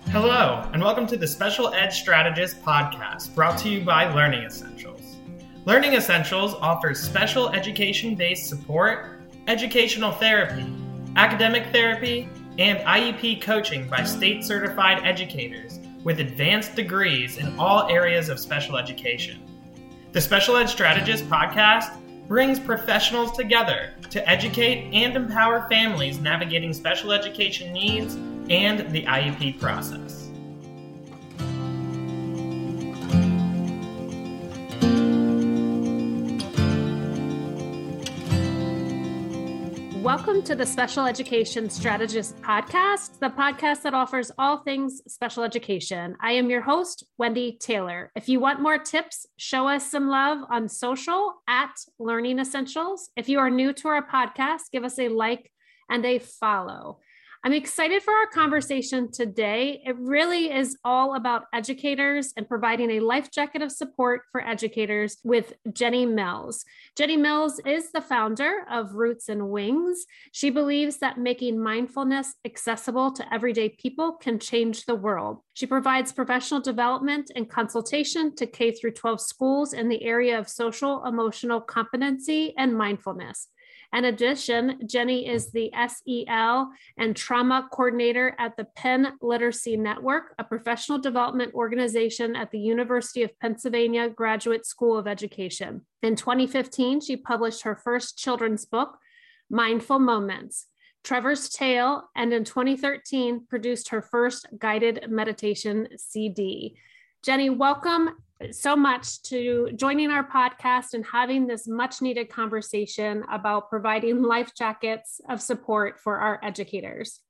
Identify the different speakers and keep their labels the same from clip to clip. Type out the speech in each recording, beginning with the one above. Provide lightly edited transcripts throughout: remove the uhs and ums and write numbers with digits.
Speaker 1: Hello, and welcome to the Special Ed Strategist podcast, brought to you by Learning Essentials. Learning Essentials offers special education-based support, educational therapy, academic therapy, and IEP coaching by state-certified educators with advanced degrees in all areas of special education. The Special Ed Strategist podcast brings professionals together to educate and empower families navigating special education needs and the IEP process.
Speaker 2: Welcome to the Special Education Strategist podcast, the podcast that offers all things special education. I am your host, Wendy Taylor. If you want more tips, show us some love on social at Learning Essentials. If you are new to our podcast, give us a like and a follow. I'm excited for our conversation today. It really is all about educators and providing a life jacket of support for educators with Jenny Mills. Jenny Mills is the founder of Roots and Wings. She believes that making mindfulness accessible to everyday people can change the world. She provides professional development and consultation to K through 12 schools in the area of social, emotional competency and mindfulness. In addition, Jenny is the SEL and trauma coordinator at the Penn Literacy Network, a professional development organization at the University of Pennsylvania Graduate School of Education. In 2015, she published her first children's book, Mindful Moments, Trevor's Tale, and in 2013, produced her first guided meditation CD. Jenny, welcome so much to joining our podcast and having this much needed conversation about providing life jackets of support for our educators.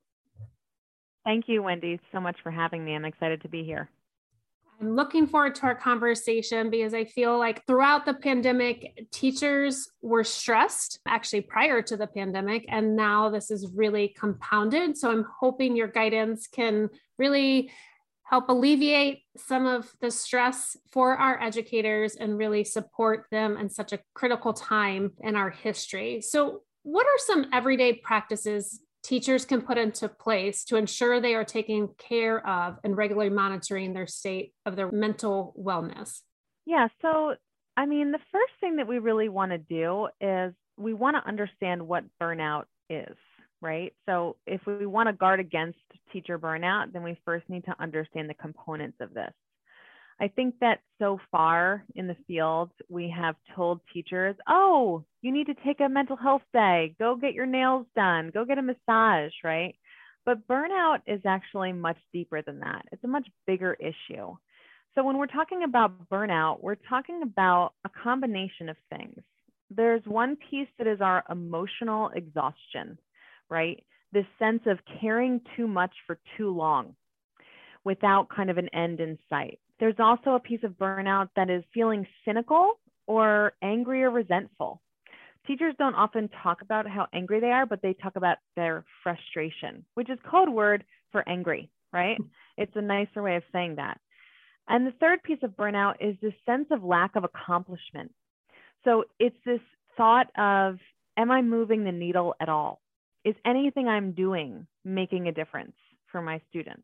Speaker 3: Thank you, Wendy, so much for having me. I'm excited to be here.
Speaker 2: I'm looking forward to our conversation because I feel like throughout the pandemic, teachers were stressed, actually prior to the pandemic, and now this is really compounded. So I'm hoping your guidance can really help alleviate some of the stress for our educators and really support them in such a critical time in our history. So what are some everyday practices teachers can put into place to ensure they are taking care of and regularly monitoring their state of their mental wellness?
Speaker 3: Yeah, so the first thing that we really want to do is we want to understand what burnout is, right? So if we want to guard against teacher burnout, then we first need to understand the components of this. I think that so far in the field, we have told teachers, oh, you need to take a mental health day, go get your nails done, go get a massage, right? But burnout is actually much deeper than that. It's a much bigger issue. So when we're talking about burnout, we're talking about a combination of things. There's one piece that is our emotional exhaustion, right? This sense of caring too much for too long without kind of an end in sight. There's also a piece of burnout that is feeling cynical or angry or resentful. Teachers don't often talk about how angry they are, but they talk about their frustration, which is code word for angry, right? It's a nicer way of saying that. And the third piece of burnout is this sense of lack of accomplishment. So it's this thought of, am I moving the needle at all? Is anything I'm doing making a difference for my students?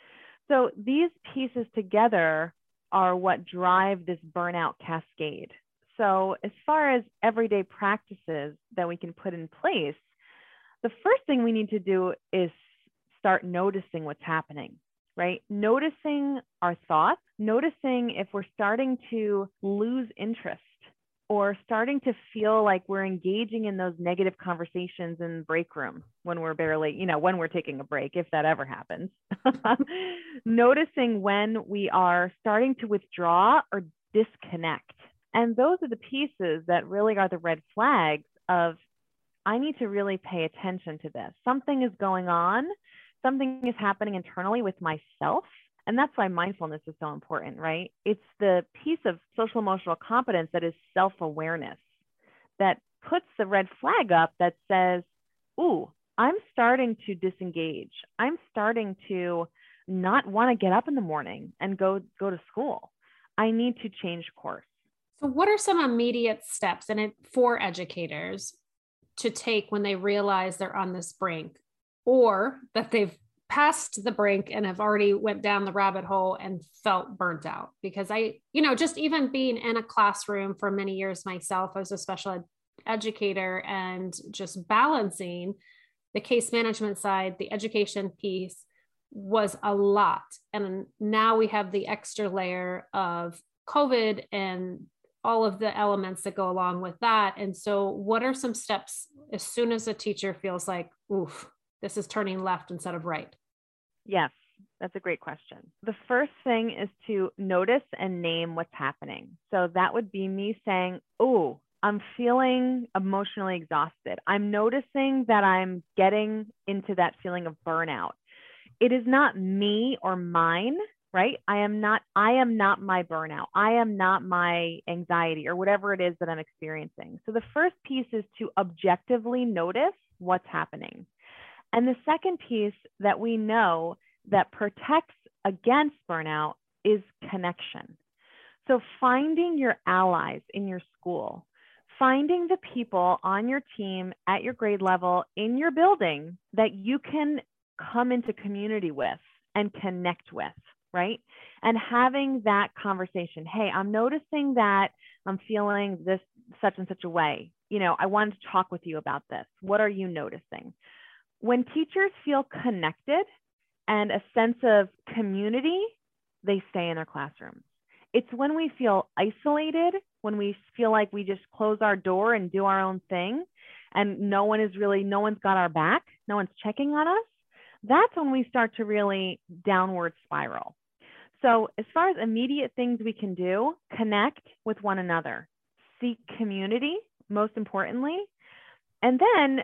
Speaker 3: So these pieces together are what drive this burnout cascade. So as far as everyday practices that we can put in place, the first thing we need to do is start noticing what's happening, right? Noticing our thoughts, noticing if we're starting to lose interest or starting to feel like we're engaging in those negative conversations in the break room when we're barely, when we're taking a break, if that ever happens. Noticing when we are starting to withdraw or disconnect. And those are the pieces that really are the red flags of, I need to really pay attention to this. Something is going on. Something is happening internally with myself. And that's why mindfulness is so important, right? It's the piece of social emotional competence that is self-awareness that puts the red flag up that says, ooh, I'm starting to disengage. I'm starting to not want to get up in the morning and go to school. I need to change course.
Speaker 2: So what are some immediate steps for educators to take when they realize they're on this brink or that they've past the brink and have already went down the rabbit hole and felt burnt out because just even being in a classroom for many years myself as a special educator and just balancing the case management side, the education piece was a lot. And now we have the extra layer of COVID and all of the elements that go along with that. And so what are some steps as soon as a teacher feels like, oof, this is turning left instead of right?
Speaker 3: Yes, that's a great question. The first thing is to notice and name what's happening. So that would be me saying, oh, I'm feeling emotionally exhausted. I'm noticing that I'm getting into that feeling of burnout. It is not me or mine, right? I am not my burnout. I am not my anxiety or whatever it is that I'm experiencing. So the first piece is to objectively notice what's happening. And the second piece that we know that protects against burnout is connection. So finding your allies in your school, finding the people on your team at your grade level in your building that you can come into community with and connect with, right? And having that conversation. Hey, I'm noticing that I'm feeling this such and such a way. I wanted to talk with you about this. What are you noticing? When teachers feel connected and a sense of community, they stay in their classrooms. It's when we feel isolated, when we feel like we just close our door and do our own thing, and no one's got our back, no one's checking on us, that's when we start to really downward spiral. So as far as immediate things we can do, connect with one another, seek community, most importantly, and then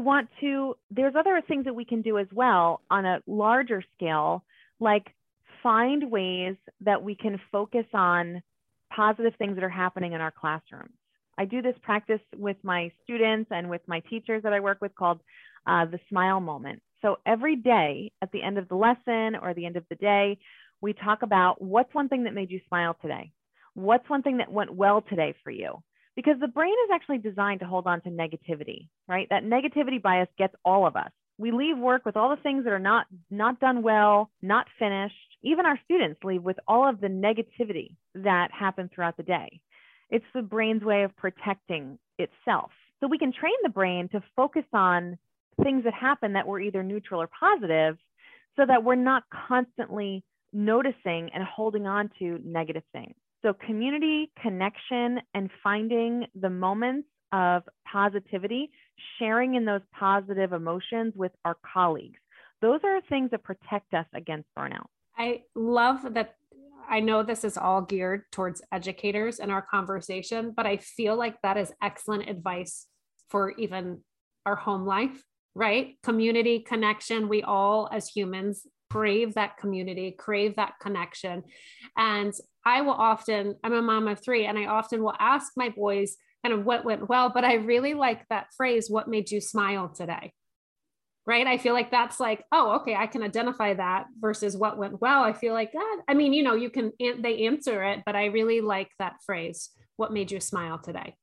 Speaker 3: there's other things that we can do as well on a larger scale, like find ways that we can focus on positive things that are happening in our classrooms. I do this practice with my students and with my teachers that I work with called the smile moment. So every day at the end of the lesson or the end of the day, we talk about what's one thing that made you smile today? What's one thing that went well today for you? Because the brain is actually designed to hold on to negativity, right? That negativity bias gets all of us. We leave work with all the things that are not done well, not finished. Even our students leave with all of the negativity that happened throughout the day. It's the brain's way of protecting itself. So we can train the brain to focus on things that happen that were either neutral or positive so that we're not constantly noticing and holding on to negative things. So community, connection, and finding the moments of positivity, sharing in those positive emotions with our colleagues. Those are things that protect us against burnout.
Speaker 2: I love that. I know this is all geared towards educators in our conversation, but I feel like that is excellent advice for even our home life, right? Community, connection. We all as humans crave that community, crave that connection. And I'm a mom of 3, and I often will ask my boys kind of what went well, but I really like that phrase, what made you smile today? Right? I feel like that's like, oh, okay, I can identify that versus what went well. I feel like that. I mean, they answer it, but I really like that phrase, what made you smile today?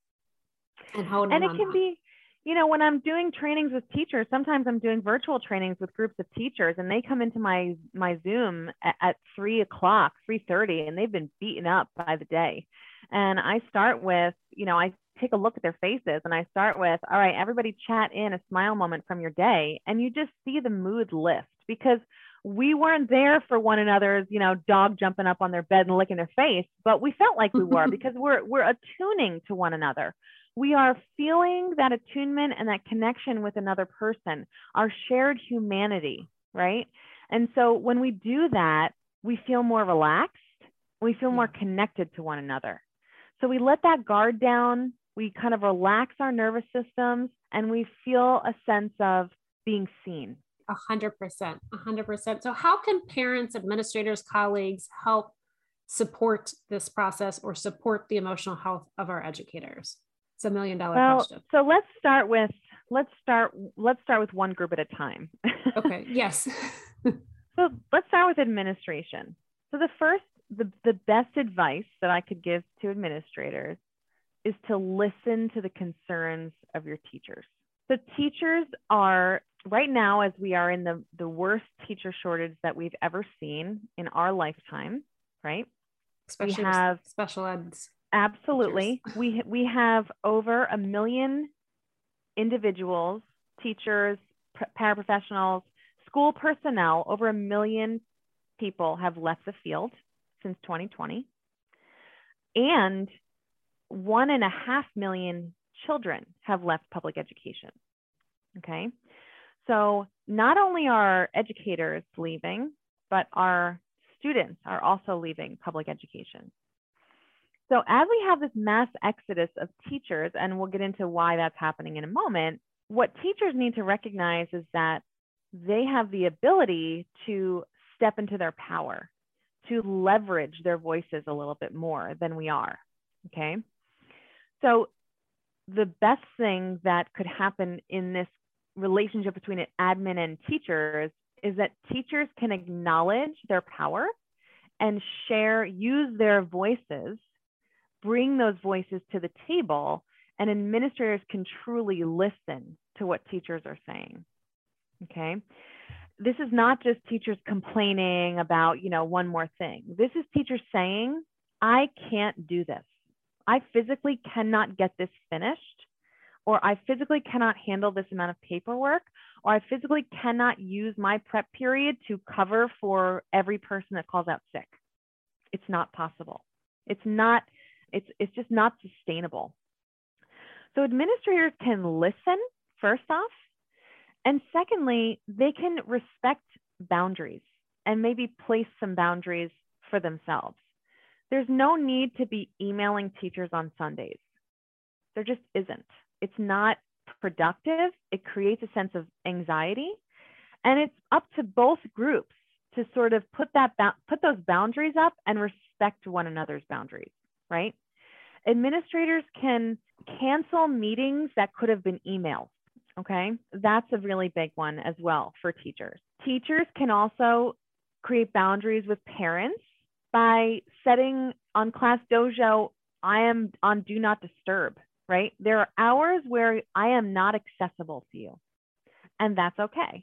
Speaker 2: And it
Speaker 3: can be, when I'm doing trainings with teachers, sometimes I'm doing virtual trainings with groups of teachers, and they come into my Zoom at 3:00, 3:30, and they've been beaten up by the day. And I start with, I take a look at their faces and I start with, all right, everybody chat in a smile moment from your day. And you just see the mood lift because we weren't there for one another's, dog jumping up on their bed and licking their face, but we felt like we were because we're attuning to one another. We are feeling that attunement and that connection with another person, our shared humanity, right? And so when we do that, we feel more relaxed. We feel more connected to one another. So we let that guard down. We kind of relax our nervous systems and we feel a sense of being seen.
Speaker 2: 100%. So how can parents, administrators, colleagues help support this process or support the emotional health of our educators? It's $1 million question.
Speaker 3: So let's start with one group at a time.
Speaker 2: Okay. Yes.
Speaker 3: So let's start with administration. So the best advice that I could give to administrators is to listen to the concerns of your teachers. The teachers are right now, as we are in the worst teacher shortage that we've ever seen in our lifetime, right?
Speaker 2: Especially
Speaker 3: we have
Speaker 2: special eds.
Speaker 3: Absolutely. We have over 1 million individuals, teachers, paraprofessionals, school personnel, over 1 million people have left the field since 2020. And 1.5 million children have left public education. Okay. So not only are educators leaving, but our students are also leaving public education. So as we have this mass exodus of teachers, and we'll get into why that's happening in a moment, what teachers need to recognize is that they have the ability to step into their power, to leverage their voices a little bit more than we are, okay? So the best thing that could happen in this relationship between admin and teachers is that teachers can acknowledge their power and use their voices, bring those voices to the table, and administrators can truly listen to what teachers are saying, okay? This is not just teachers complaining about, one more thing. This is teachers saying, I can't do this. I physically cannot get this finished, or I physically cannot handle this amount of paperwork, or I physically cannot use my prep period to cover for every person that calls out sick. It's not possible. It's just not sustainable. So administrators can listen, first off, and secondly, they can respect boundaries and maybe place some boundaries for themselves. There's no need to be emailing teachers on Sundays. There just isn't. It's not productive. It creates a sense of anxiety. And it's up to both groups to sort of put those boundaries up and respect one another's boundaries, right? Administrators can cancel meetings that could have been emailed, okay? That's a really big one as well for teachers. Teachers can also create boundaries with parents by setting on Class Dojo, I am on do not disturb, right? There are hours where I am not accessible to you, and that's okay.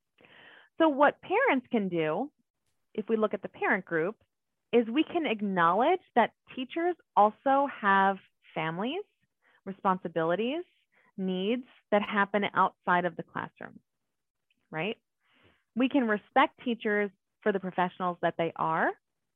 Speaker 3: So what parents can do, if we look at the parent group, is we can acknowledge that teachers also have families, responsibilities, needs that happen outside of the classroom, right? We can respect teachers for the professionals that they are,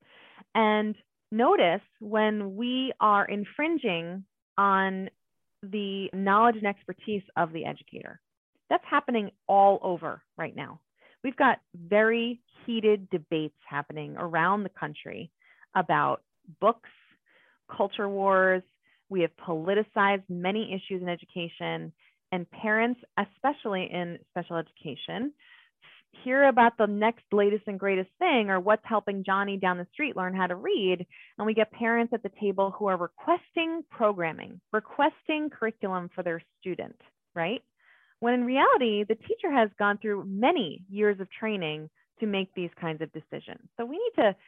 Speaker 3: and notice when we are infringing on the knowledge and expertise of the educator. That's happening all over right now. We've got very heated debates happening around the country about books, culture wars. We have politicized many issues in education, and parents, especially in special education, hear about the next latest and greatest thing, or what's helping Johnny down the street learn how to read. And we get parents at the table who are requesting programming, requesting curriculum for their student, right? When in reality, the teacher has gone through many years of training to make these kinds of decisions. So we need to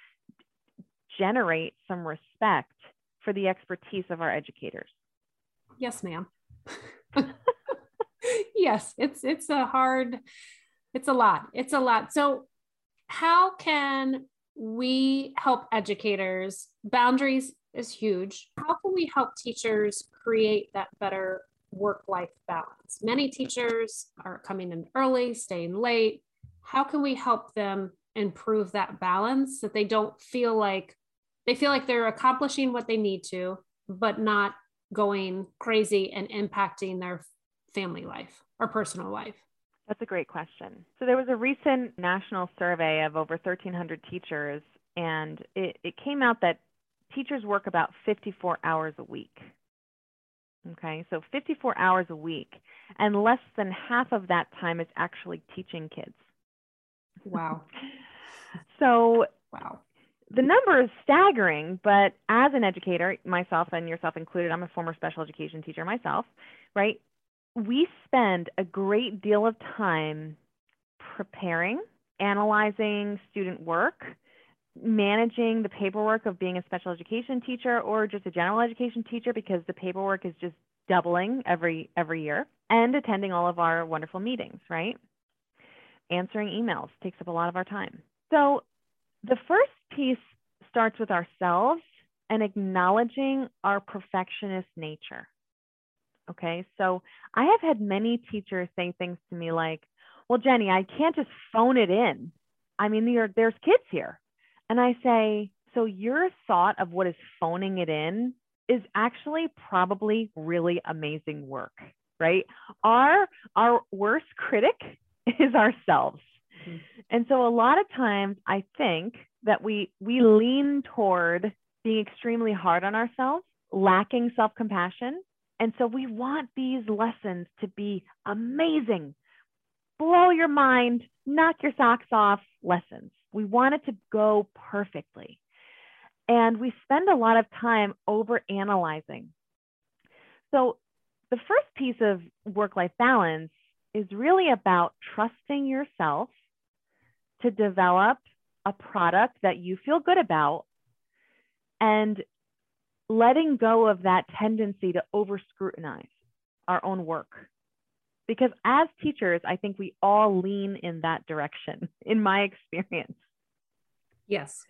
Speaker 3: generate some respect for the expertise of our educators.
Speaker 2: Yes, ma'am. Yes, it's a lot. So how can we help educators? Boundaries is huge. How can we help teachers create that better work-life balance? Many teachers are coming in early, staying late. How can we help them improve that balance, that they feel like they're accomplishing what they need to, but not going crazy and impacting their family life or personal life?
Speaker 3: That's a great question. So there was a recent national survey of over 1,300 teachers, and it came out that teachers work about 54 hours a week. Okay, so 54 hours a week, and less than half of that time is actually teaching kids.
Speaker 2: Wow.
Speaker 3: So
Speaker 2: wow.
Speaker 3: The number is staggering, but as an educator, myself and yourself included, I'm a former special education teacher myself, right? We spend a great deal of time preparing, analyzing student work, managing the paperwork of being a special education teacher or just a general education teacher, because the paperwork is just doubling every year, and attending all of our wonderful meetings, right? Answering emails takes up a lot of our time. So the first piece starts with ourselves and acknowledging our perfectionist nature. Okay, so I have had many teachers say things to me like, well, Jenny, I can't just phone it in. I mean, there's kids here. And I say, so your thought of what is phoning it in is actually probably really amazing work, right? Our worst critic is ourselves. Mm-hmm. And so a lot of times I think that we lean toward being extremely hard on ourselves, lacking self-compassion. And so we want these lessons to be amazing, blow your mind, knock your socks off lessons. We want it to go perfectly. And we spend a lot of time overanalyzing. So the first piece of work-life balance is really about trusting yourself to develop a product that you feel good about and letting go of that tendency to over-scrutinize our own work. Because as teachers, I think we all lean in that direction, in my experience.
Speaker 2: Yes.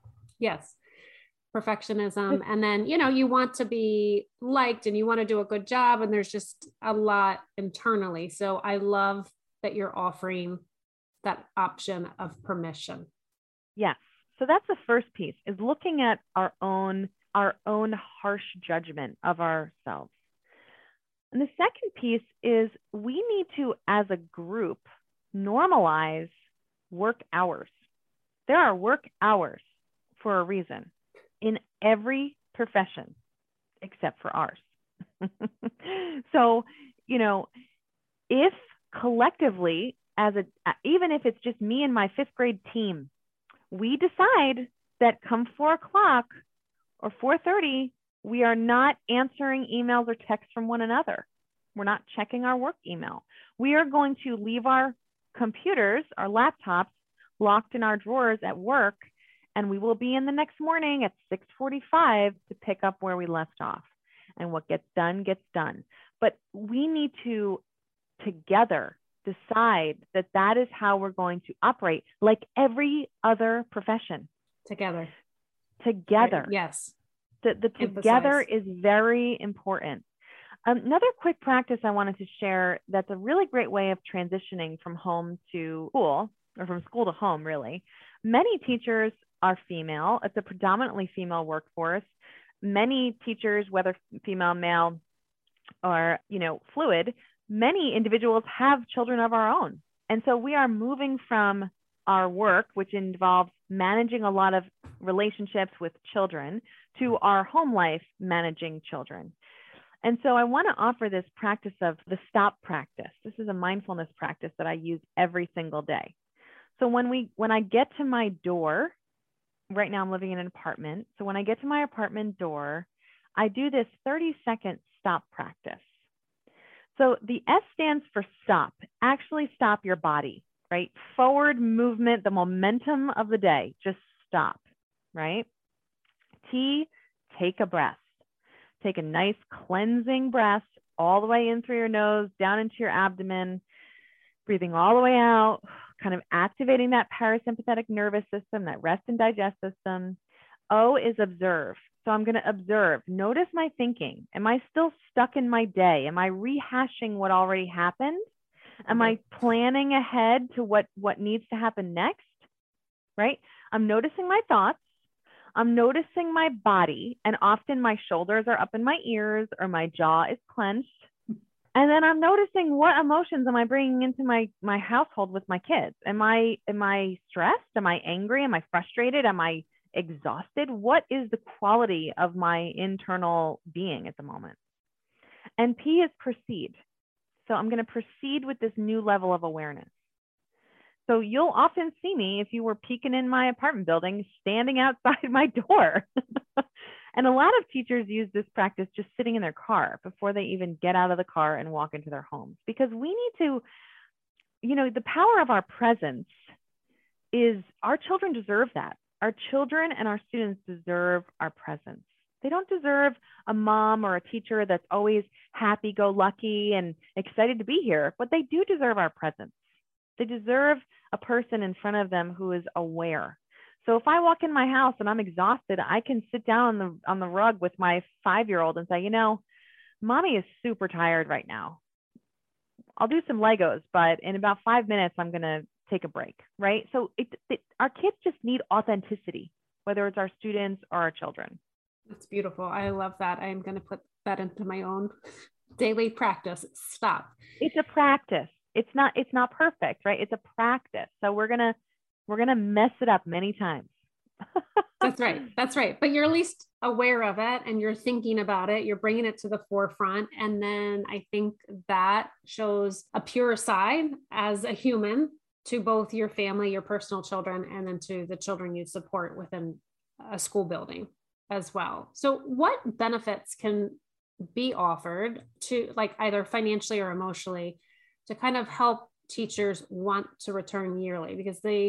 Speaker 2: Perfectionism. And then, you want to be liked and you want to do a good job. And there's just a lot internally. So I love that you're offering that option of permission.
Speaker 3: Yes. So that's the first piece, is looking at our own harsh judgment of ourselves. And the second piece is we need to, as a group, normalize work hours. There are work hours for a reason in every profession except for ours. So, if collectively, even if it's just me and my 5th grade team, we decide that come 4 o'clock or 4:30, we are not answering emails or texts from one another. We're not checking our work email. We are going to leave our computers, our laptops, locked in our drawers at work, and we will be in the next morning at 6:45 to pick up where we left off. And what gets done, gets done. But we need to together decide that that is how we're going to operate, like every other profession.
Speaker 2: Together.
Speaker 3: Yes. The together is very important. Another quick practice I wanted to share that's a really great way of transitioning from home to school, or from school to home, really. Many teachers are female. It's a predominantly female workforce. Many teachers, whether female, male, or fluid, many individuals have children of our own. And so we are moving from our work, which involves managing a lot of relationships with children, to our home life managing children. And so I want to offer this practice of the stop practice. This is a mindfulness practice that I use every single day. So when I get to my door, right now I'm living in an apartment. So when I get to my apartment door, I do this 30-second stop practice. So the S stands for stop. Actually stop your body, right? Forward movement, the momentum of the day, just stop, right? T, take a breath. Take a nice cleansing breath all the way in through your nose, down into your abdomen, breathing all the way out, kind of activating that parasympathetic nervous system, that rest and digest system. O is observe. So I'm going to observe. Notice my thinking. Am I still stuck in my day? Am I rehashing what already happened? Am I planning ahead to what needs to happen next? Right? I'm noticing my thoughts. I'm noticing my body, and often my shoulders are up in my ears or my jaw is clenched. And then I'm noticing what emotions am I bringing into my household with my kids? Am I stressed? Am I angry? Am I frustrated? Am I exhausted? What is the quality of my internal being at the moment? And P is proceed. So I'm going to proceed with this new level of awareness. So you'll often see me, if you were peeking in my apartment building, standing outside my door. And a lot of teachers use this practice just sitting in their car before they even get out of the car and walk into their homes. Because we need to, the power of our presence is, our children deserve that. Our children and our students deserve our presence. They don't deserve a mom or a teacher that's always happy-go-lucky and excited to be here, but they do deserve our presence. They deserve a person in front of them who is aware. So if I walk in my house and I'm exhausted, I can sit down on the rug with my 5-year-old and say, you know, mommy is super tired right now. I'll do some Legos, but in about 5 minutes, I'm going to take a break, right? So our kids just need authenticity, whether it's our students or our children.
Speaker 2: That's beautiful. I love that. I'm going to put that into my own daily practice. Stop.
Speaker 3: It's a practice. It's not perfect, right? It's a practice. So we're going to mess it up many times.
Speaker 2: That's right. That's right. But you're at least aware of it and you're thinking about it. You're bringing it to the forefront. And then I think that shows a pure side as a human to both your family, your personal children, and then to the children you support within a school building as well. So what benefits can be offered to, like, either financially or emotionally, to kind of help teachers want to return yearly? Because the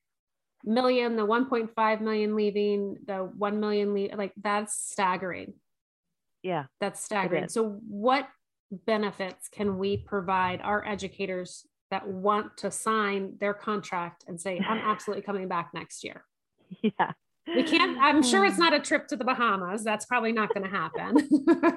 Speaker 2: 1.5 million leaving, the 1 million like, that's staggering.
Speaker 3: Yeah,
Speaker 2: that's staggering. So what benefits can we provide our educators that want to sign their contract and say, I'm absolutely coming back next year?
Speaker 3: Yeah.
Speaker 2: We can't, I'm sure it's not a trip to the Bahamas. That's probably not going to happen.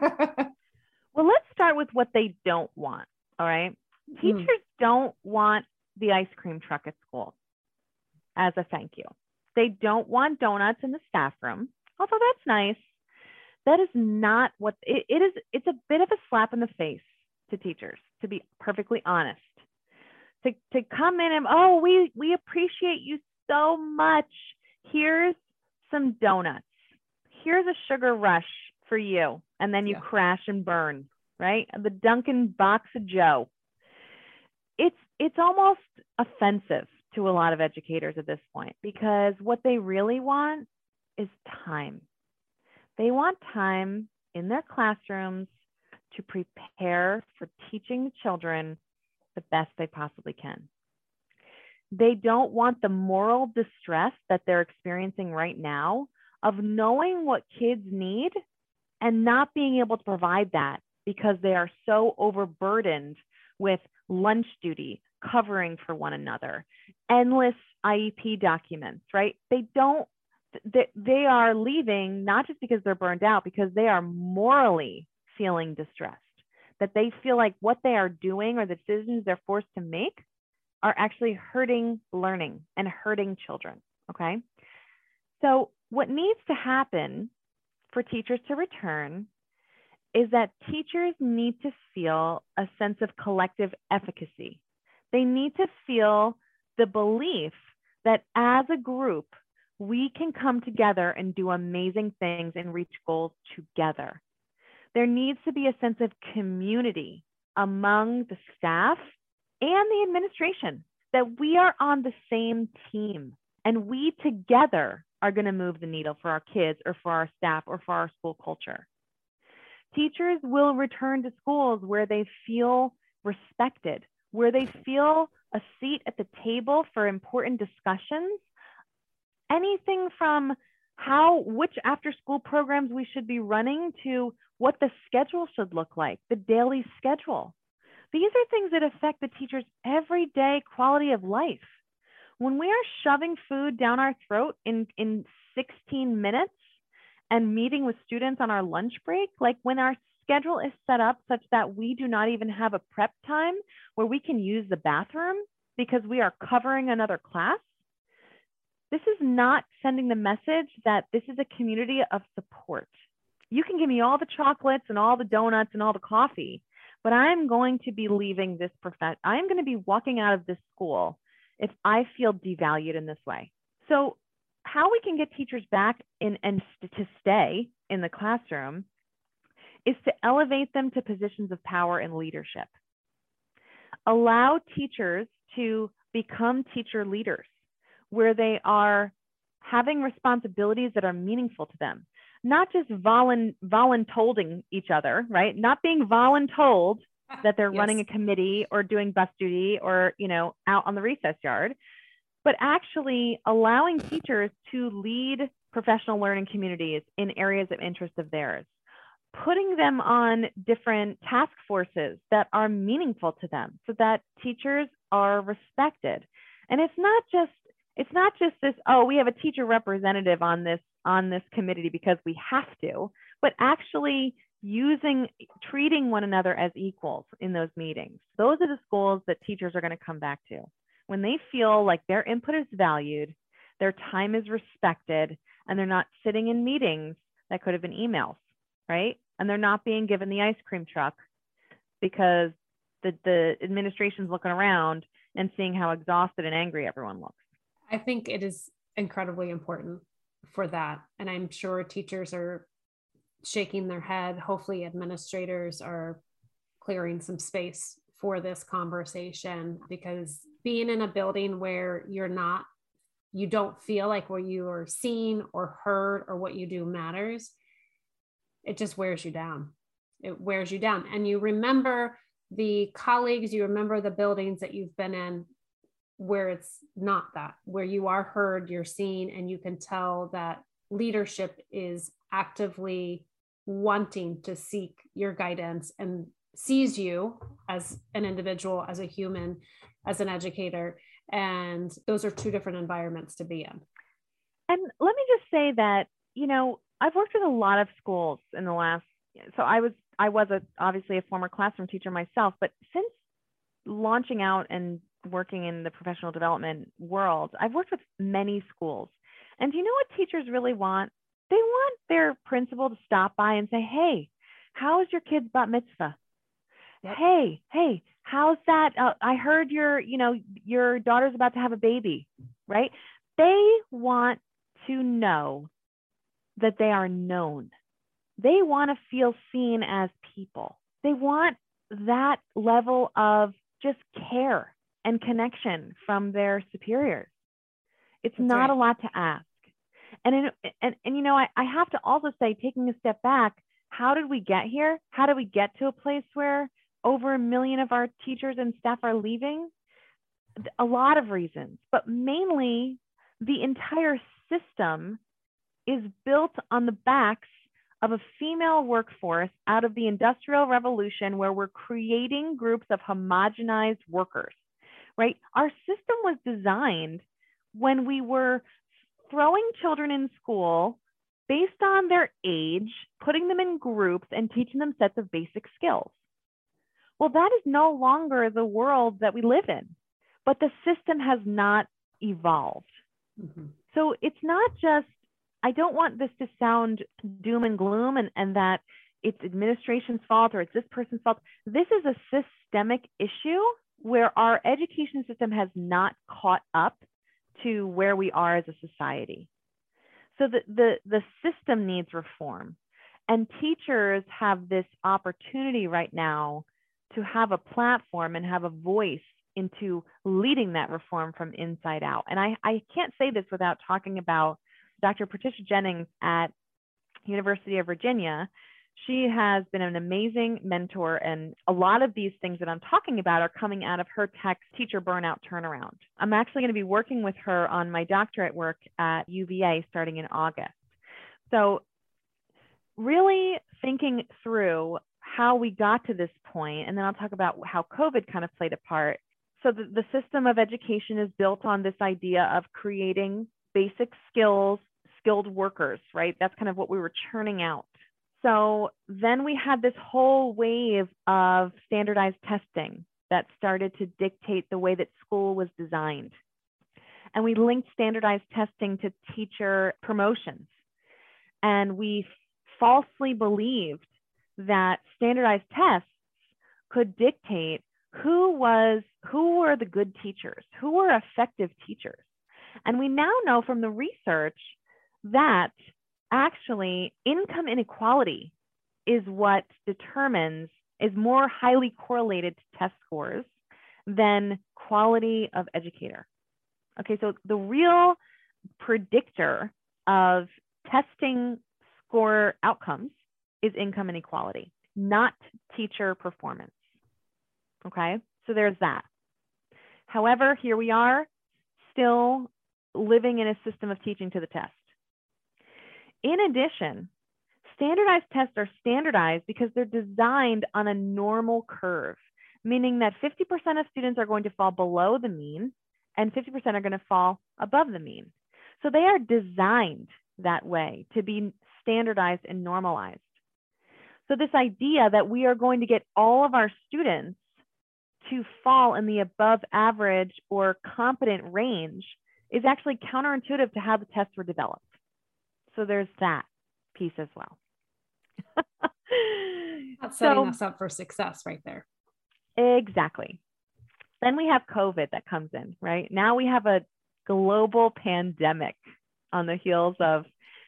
Speaker 3: Well, let's start with what they don't want. All right. Teachers don't want the ice cream truck at school as a thank you. They don't want donuts in the staff room, although that's nice. That is not what it is. It's a bit of a slap in the face to teachers, to be perfectly honest. To come in and, oh, we appreciate you so much. Here's some donuts. Here's a sugar rush for you. And then you crash and burn, right? The Dunkin' box of Joe. It's almost offensive to a lot of educators at this point, because what they really want is time. They want time in their classrooms to prepare for teaching the children the best they possibly can. They don't want the moral distress that they're experiencing right now of knowing what kids need and not being able to provide that because they are so overburdened with lunch duty, covering for one another, endless IEP documents, right? They are leaving not just because they're burned out, because they are morally feeling distressed, that they feel like what they are doing or the decisions they're forced to make are actually hurting learning and hurting children, okay? So what needs to happen for teachers to return is that teachers need to feel a sense of collective efficacy. They need to feel the belief that as a group, we can come together and do amazing things and reach goals together. There needs to be a sense of community among the staff and the administration, that we are on the same team and we together are going to move the needle for our kids or for our staff or for our school culture. Teachers will return to schools where they feel respected, where they feel a seat at the table for important discussions. Anything from which after school programs we should be running to what the schedule should look like, the daily schedule. These are things that affect the teacher's everyday quality of life. When we are shoving food down our throat in 16 minutes and meeting with students on our lunch break, like when our schedule is set up such that we do not even have a prep time where we can use the bathroom because we are covering another class, this is not sending the message that this is a community of support. You can give me all the chocolates and all the donuts and all the coffee, but I'm going to be leaving this I'm going to be walking out of this school if I feel devalued in this way. So how we can get teachers back and to stay in the classroom is to elevate them to positions of power and leadership. Allow teachers to become teacher leaders, where they are having responsibilities that are meaningful to them, not just voluntolding each other, right? Not being voluntold that they're running a committee or doing bus duty or, out on the recess yard, but actually allowing teachers to lead professional learning communities in areas of interest of theirs, putting them on different task forces that are meaningful to them so that teachers are respected. And it's not just this, oh, we have a teacher representative on this committee because we have to, but actually treating one another as equals in those meetings. Those are the schools that teachers are going to come back to when they feel like their input is valued, their time is respected, and they're not sitting in meetings that could have been emails, right? And they're not being given the ice cream truck because the administration's looking around and seeing how exhausted and angry everyone looks.
Speaker 2: I think it is incredibly important for that. And I'm sure teachers are shaking their head. Hopefully administrators are clearing some space for this conversation, because being in a building where you don't feel like what you are seen or heard or what you do matters, it just wears you down. It wears you down. And you remember the colleagues, you remember the buildings that you've been in where it's not that, where you are heard, you're seen, and you can tell that leadership is actively wanting to seek your guidance and sees you as an individual, as a human, as an educator. And those are two different environments to be in.
Speaker 3: And let me just say that, I've worked with a lot of schools in the last, so I was obviously a former classroom teacher myself, but since launching out and working in the professional development world, I've worked with many schools. And do you know what teachers really want? They want their principal to stop by and say, hey, how's your kid's bat mitzvah? Yep. Hey, how's that? I heard your daughter's about to have a baby, right? They want to know that they are known. They want to feel seen as people. They want that level of just care and connection from their superiors. It's That's not right. a lot to ask. And I have to also say, taking a step back, how did we get here? How did we get to a place where over 1 million of our teachers and staff are leaving? A lot of reasons, but mainly the entire system is built on the backs of a female workforce out of the Industrial Revolution, where we're creating groups of homogenized workers, right? Our system was designed when we were throwing children in school based on their age, putting them in groups and teaching them sets of basic skills. Well, that is no longer the world that we live in, but the system has not evolved. Mm-hmm. So it's not just, I don't want this to sound doom and gloom and that it's administration's fault or it's this person's fault. This is a systemic issue where our education system has not caught up to where we are as a society. So the system needs reform, and teachers have this opportunity right now to have a platform and have a voice into leading that reform from inside out. And I can't say this without talking about Dr. Patricia Jennings at University of Virginia. She has been an amazing mentor, and a lot of these things that I'm talking about are coming out of her teacher burnout turnaround. I'm actually going to be working with her on my doctorate work at UVA starting in August. So really thinking through how we got to this point, and then I'll talk about how COVID kind of played a part. So the system of education is built on this idea of creating basic skilled workers, right? That's kind of what we were churning out. So then we had this whole wave of standardized testing that started to dictate the way that school was designed. And we linked standardized testing to teacher promotions. And we falsely believed that standardized tests could dictate who were the good teachers, who were effective teachers. And we now know from the research that actually income inequality is what is more highly correlated to test scores than quality of educator. Okay, so the real predictor of testing score outcomes is income inequality, not teacher performance. Okay, so there's that. However, here we are still living in a system of teaching to the test. In addition, standardized tests are standardized because they're designed on a normal curve, meaning that 50% of students are going to fall below the mean and 50% are going to fall above the mean. So they are designed that way to be standardized and normalized. So this idea that we are going to get all of our students to fall in the above average or competent range is actually counterintuitive to how the tests were developed. So there's that piece as well.
Speaker 2: That's setting us up for success right there.
Speaker 3: Exactly. Then we have COVID that comes in, right? Now we have a global pandemic on the heels of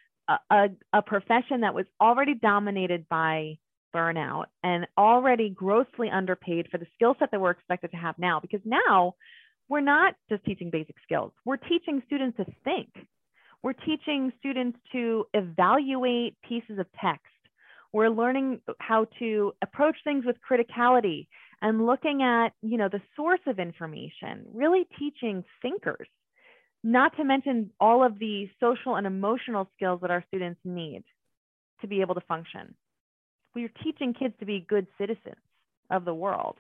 Speaker 3: a profession that was already dominated by burnout and already grossly underpaid for the skill set that we're expected to have now. Because now we're not just teaching basic skills. We're teaching students to think. We're teaching students to evaluate pieces of text. We're learning how to approach things with criticality and looking at, the source of information, really teaching thinkers, not to mention all of the social and emotional skills that our students need to be able to function. We're teaching kids to be good citizens of the world.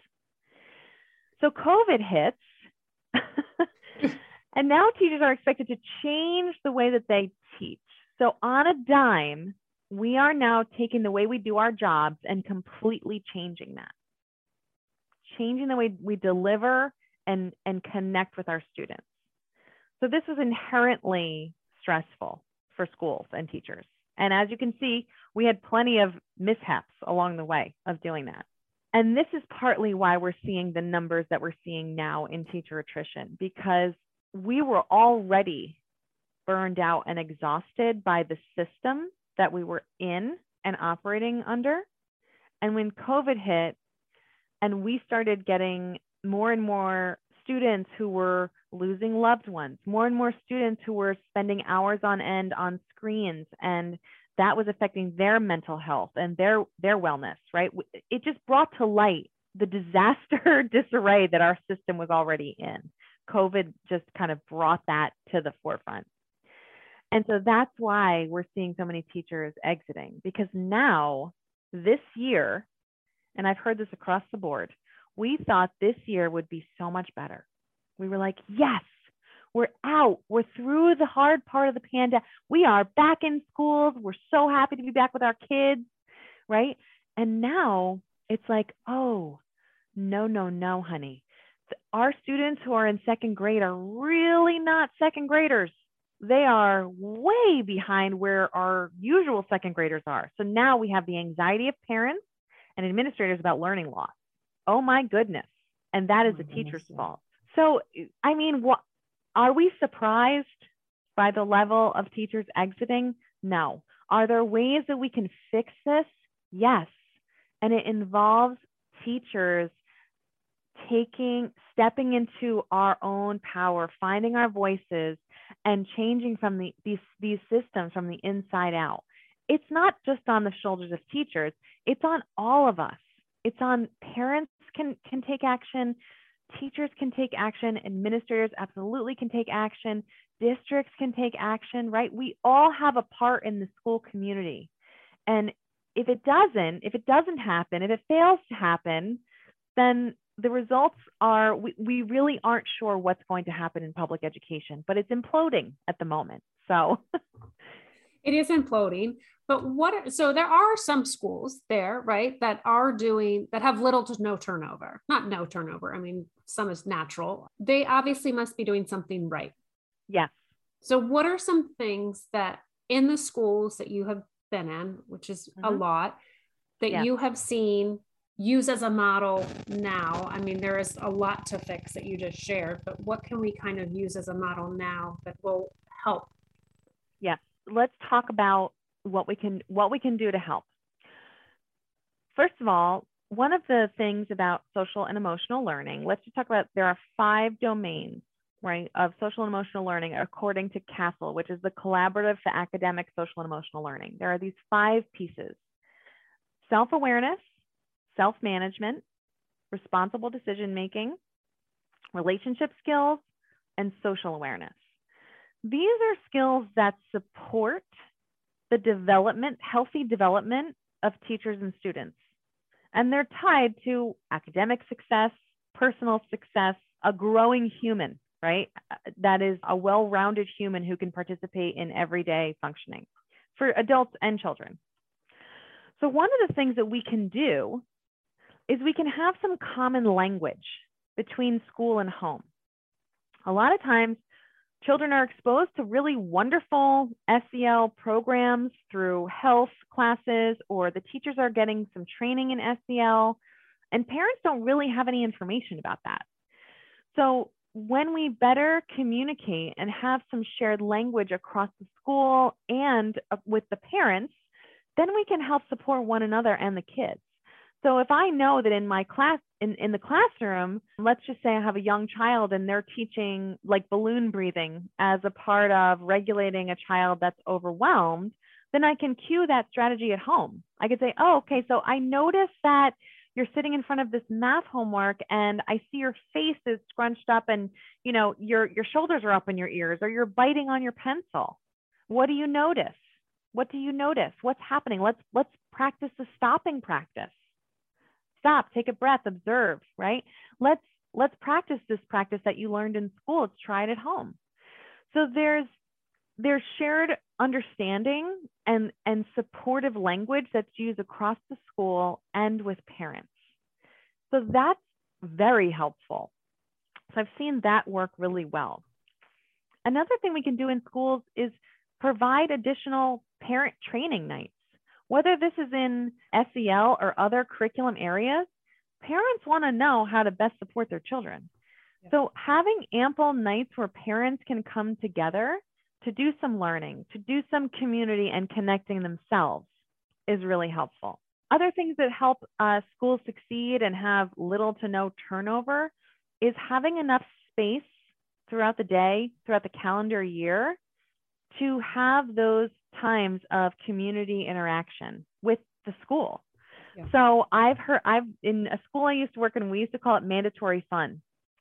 Speaker 3: So COVID hits, and now teachers are expected to change the way that they teach. So on a dime, we are now taking the way we do our jobs and completely changing that. Changing the way we deliver and connect with our students. So this is inherently stressful for schools and teachers. And as you can see, we had plenty of mishaps along the way of doing that. And this is partly why we're seeing the numbers that we're seeing now in teacher attrition, because we were already burned out and exhausted by the system that we were in and operating under. And when COVID hit and we started getting more and more students who were losing loved ones, more and more students who were spending hours on end on screens, and that was affecting their mental health and their wellness, right? It just brought to light the disaster disarray that our system was already in. COVID just kind of brought that to the forefront. And so that's why we're seeing so many teachers exiting, because now this year, and I've heard this across the board, we thought this year would be so much better. We were like, yes, we're out. We're through the hard part of the pandemic. We are back in schools. We're so happy to be back with our kids, right? And now it's like, oh, no, honey. Our students who are in second grade are really not second graders. They are way behind where our usual second graders are. So now we have the anxiety of parents and administrators about learning loss. Oh my goodness. And that is the teacher's fault. So, I mean, are we surprised by the level of teachers exiting? No. Are there ways that we can fix this? Yes. And it involves teachers stepping into our own power, finding our voices, and changing from these systems from the inside out. It's not just on the shoulders of teachers, it's on all of us. It's on parents can take action, teachers can take action, administrators absolutely can take action, districts can take action, right? We all have a part in the school community. And if it doesn't happen, if it fails to happen, then the results are, we really aren't sure what's going to happen in public education, but it's imploding at the moment. So
Speaker 2: it is imploding. But so there are some schools there, right, that have little to no turnover. Not no turnover. I mean, some is natural. They obviously must be doing something right.
Speaker 3: Yes.
Speaker 2: So what are some things that in the schools that you have been in, which is a lot, that you have seen use as a model now? I mean, there is a lot to fix that you just shared, but what can we kind of use as a model now that will help?
Speaker 3: Yeah, let's talk about what we can do to help. First of all, one of the things about social and emotional learning, let's just talk about, there are 5 domains, right, of social and emotional learning according to CASEL, which is the Collaborative for Academic, Social, and Emotional Learning. There are these 5 pieces: self-awareness, self-management, responsible decision-making, relationship skills, and social awareness. These are skills that support the healthy development of teachers and students. And they're tied to academic success, personal success, a growing human, right? That is a well-rounded human who can participate in everyday functioning for adults and children. So one of the things that we can do is we can have some common language between school and home. A lot of times, children are exposed to really wonderful SEL programs through health classes, or the teachers are getting some training in SEL, and parents don't really have any information about that. So when we better communicate and have some shared language across the school and with the parents, then we can help support one another and the kids. So if I know that in my class, in the classroom, let's just say I have a young child and they're teaching like balloon breathing as a part of regulating a child that's overwhelmed, then I can cue that strategy at home. I could say, oh, okay, so I noticed that you're sitting in front of this math homework and I see your face is scrunched up and, you know, your shoulders are up in your ears, or you're biting on your pencil. What do you notice? What do you notice? What's happening? Let's practice the stopping practice. Stop, take a breath, observe, right? Let's practice this practice that you learned in school. Let's try it at home. So there's shared understanding and supportive language that's used across the school and with parents. So that's very helpful. So I've seen that work really well. Another thing we can do in schools is provide additional parent training nights. Whether this is in SEL or other curriculum areas, parents want to know how to best support their children. Yeah. So having ample nights where parents can come together to do some learning, to do some community and connecting themselves is really helpful. Other things that help schools succeed and have little to no turnover is having enough space throughout the day, throughout the calendar year, to have those times of community interaction with the school. Yeah. So I've in a school I used to work in, we used to call it mandatory fun.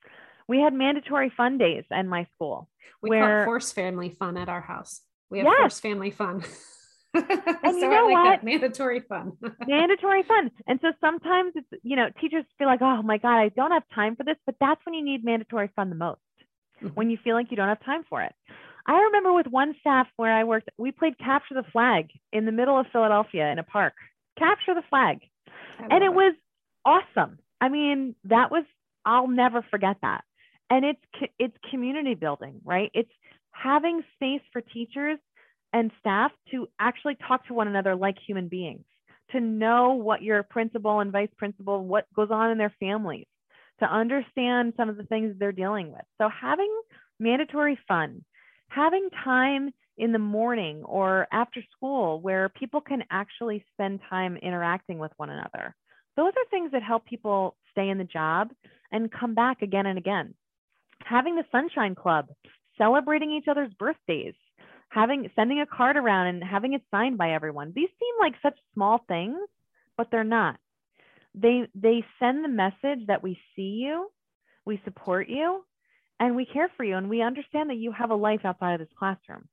Speaker 3: We had mandatory fun days in my school.
Speaker 2: We call it forced family fun at our house. We have forced family fun.
Speaker 3: And
Speaker 2: so
Speaker 3: you know
Speaker 2: what?
Speaker 3: That.
Speaker 2: Mandatory fun.
Speaker 3: Mandatory fun. And so sometimes it's, you know, teachers feel like, oh my God, I don't have time for this, but that's when you need mandatory fun the most, when you feel like you don't have time for it. I remember with one staff where I worked, we played Capture the Flag in the middle of Philadelphia in a park. Capture the Flag. And it was awesome. I mean, I'll never forget that. And it's community building, right? It's having space for teachers and staff to actually talk to one another like human beings, to know what your principal and vice principal, what goes on in their families, to understand some of the things they're dealing with. So having mandatory fun, having time in the morning or after school where people can actually spend time interacting with one another. Those are things that help people stay in the job and come back again and again. Having the Sunshine Club, celebrating each other's birthdays, sending a card around and having it signed by everyone. These seem like such small things, but they're not. They send the message that we see you, we support you, and we care for you, and we understand that you have a life outside of this classroom.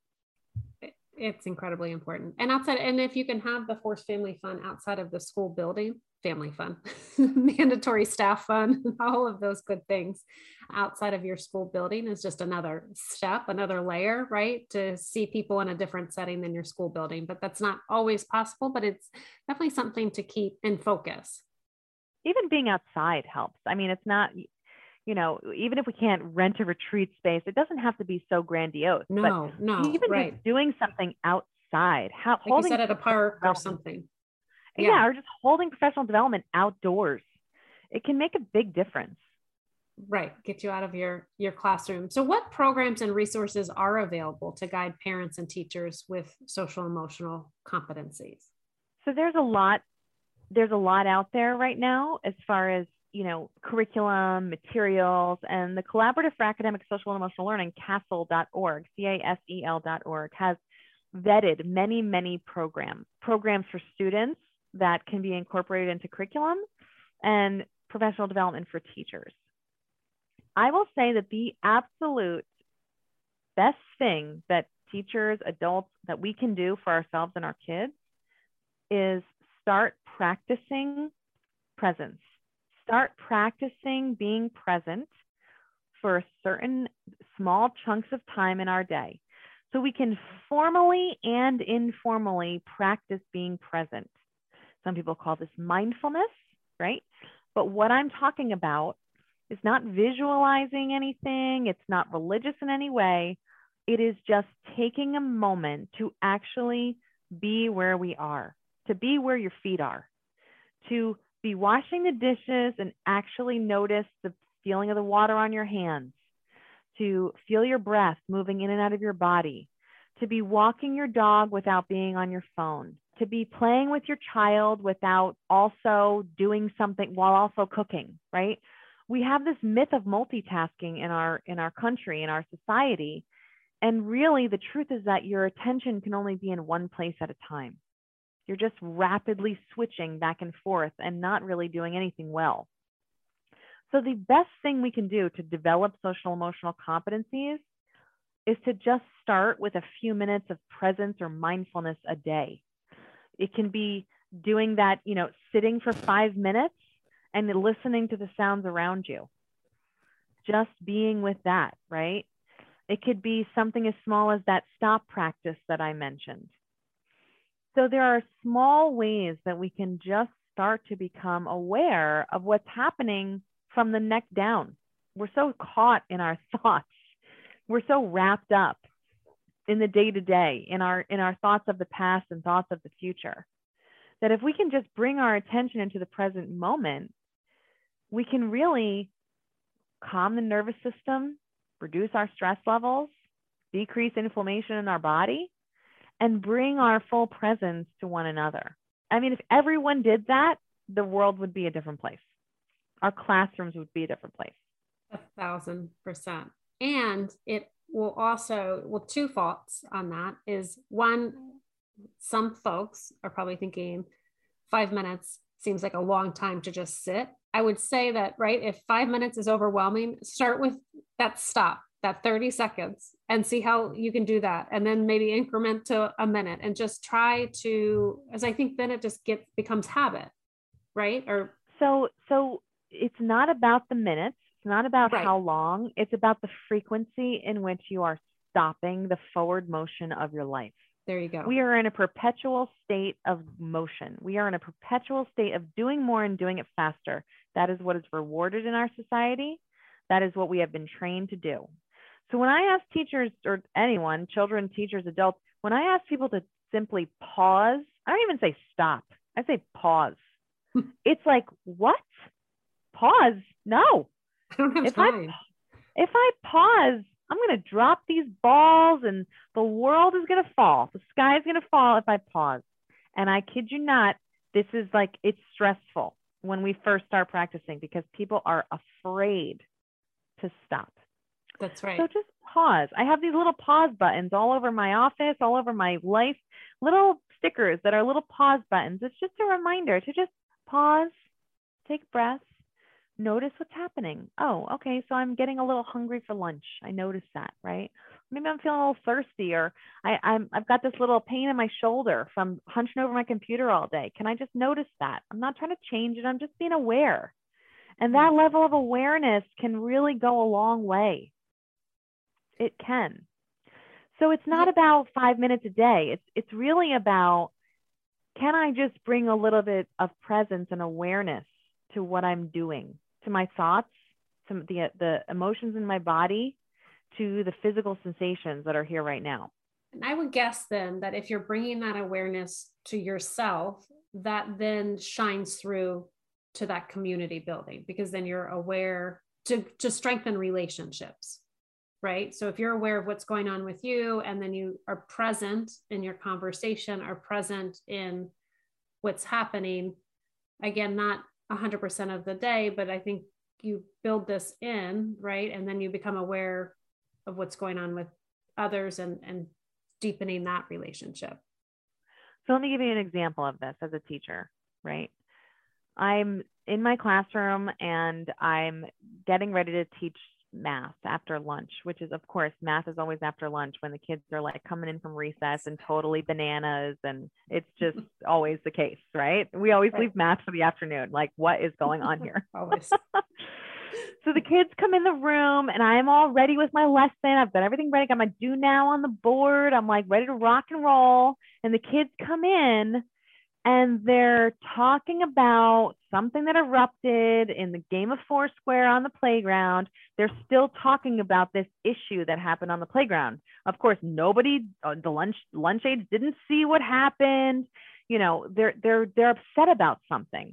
Speaker 2: It's incredibly important. And if you can have the forced family fun outside of the school building, family fun, mandatory staff fun, all of those good things outside of your school building is just another step, another layer, right? To see people in a different setting than your school building. But that's not always possible, but it's definitely something to keep in focus.
Speaker 3: Even being outside helps. I mean, it's not, you know, even if we can't rent a retreat space, it doesn't have to be so grandiose.
Speaker 2: No,
Speaker 3: even
Speaker 2: right.
Speaker 3: just doing something outside,
Speaker 2: like you said, at a park or something.
Speaker 3: Yeah, or just holding professional development outdoors. It can make a big difference.
Speaker 2: Right, get you out of your classroom. So what programs and resources are available to guide parents and teachers with social emotional competencies?
Speaker 3: So there's a lot out there right now as far as, you know, curriculum, materials, and the Collaborative for Academic, Social, and Emotional Learning, CASEL.org, CASEL.org, has vetted many, many programs for students that can be incorporated into curriculum and professional development for teachers. I will say that the absolute best thing that teachers, adults, that we can do for ourselves and our kids is start practicing presence. Start practicing being present for certain small chunks of time in our day so we can formally and informally practice being present. Some people call this mindfulness, right? But what I'm talking about is not visualizing anything. It's not religious in any way. It is just taking a moment to actually be where we are, to be where your feet are, to be washing the dishes and actually notice the feeling of the water on your hands, to feel your breath moving in and out of your body, to be walking your dog without being on your phone, to be playing with your child without also doing something while also cooking, right? We have this myth of multitasking in our country, in our society. And really the truth is that your attention can only be in one place at a time. You're just rapidly switching back and forth and not really doing anything well. So the best thing we can do to develop social emotional competencies is to just start with a few minutes of presence or mindfulness a day. It can be doing that, sitting for 5 minutes and listening to the sounds around you. Just being with that, right? It could be something as small as that stop practice that I mentioned. So there are small ways that we can just start to become aware of what's happening from the neck down. We're so caught in our thoughts. We're so wrapped up in the day-to-day, in our thoughts of the past and thoughts of the future, that if we can just bring our attention into the present moment, we can really calm the nervous system, reduce our stress levels, decrease inflammation in our body, and bring our full presence to one another. I mean, if everyone did that, the world would be a different place. Our classrooms would be a different place.
Speaker 2: 1,000%. And it will also, two thoughts on that is one, some folks are probably thinking 5 minutes seems like a long time to just sit. I would say that, right, if 5 minutes is overwhelming, start with that stop, that 30 seconds, and see how you can do that. And then maybe increment to a minute and just try to, as I think then it just becomes habit, right? Or
Speaker 3: so it's not about the minutes. It's not about
Speaker 2: right.
Speaker 3: how long. It's about the frequency in which you are stopping the forward motion of your life.
Speaker 2: There you go.
Speaker 3: We are in a perpetual state of motion. We are in a perpetual state of doing more and doing it faster. That is what is rewarded in our society. That is what we have been trained to do. So when I ask teachers or anyone, children, teachers, adults, when I ask people to simply pause, I don't even say stop. I say pause. It's like, what? Pause? No.
Speaker 2: I don't have time.
Speaker 3: If I pause, I'm going to drop these balls and the world is going to fall. The sky is going to fall if I pause. And I kid you not, this is like, it's stressful when we first start practicing because people are afraid to stop.
Speaker 2: That's right.
Speaker 3: So just pause. I have these little pause buttons all over my office, all over my life, little stickers that are little pause buttons. It's just a reminder to just pause, take breaths, notice what's happening. Oh, okay. So I'm getting a little hungry for lunch. I noticed that, right? Maybe I'm feeling a little thirsty, or I've got this little pain in my shoulder from hunching over my computer all day. Can I just notice that? I'm not trying to change it. I'm just being aware. And that level of awareness can really go a long way. It can. So it's not about 5 minutes a day. It's really about, can I just bring a little bit of presence and awareness to what I'm doing, to my thoughts, to the emotions in my body, to the physical sensations that are here right now.
Speaker 2: And I would guess then that if you're bringing that awareness to yourself, that then shines through to that community building, because then you're aware to strengthen relationships, right? So if you're aware of what's going on with you, and then you are present in your conversation, are present in what's happening, again, not 100% of the day, but I think you build this in, right? And then you become aware of what's going on with others and deepening that relationship.
Speaker 3: So let me give you an example of this as a teacher, right? I'm in my classroom and I'm getting ready to teach math after lunch, which is, of course, math is always after lunch when the kids are like coming in from recess and totally bananas. And it's just always the case, right? We always leave math for the afternoon. Like, what is going on here?
Speaker 2: Always.
Speaker 3: So the kids come in the room and I'm all ready with my lesson. I've got everything ready. Got my do now on the board. I'm like ready to rock and roll. And the kids come in and they're talking about something that erupted in the game of Foursquare on the playground. They're still talking about this issue that happened on the playground. Of course, nobody, the lunch aides didn't see what happened. You know, they're upset about something.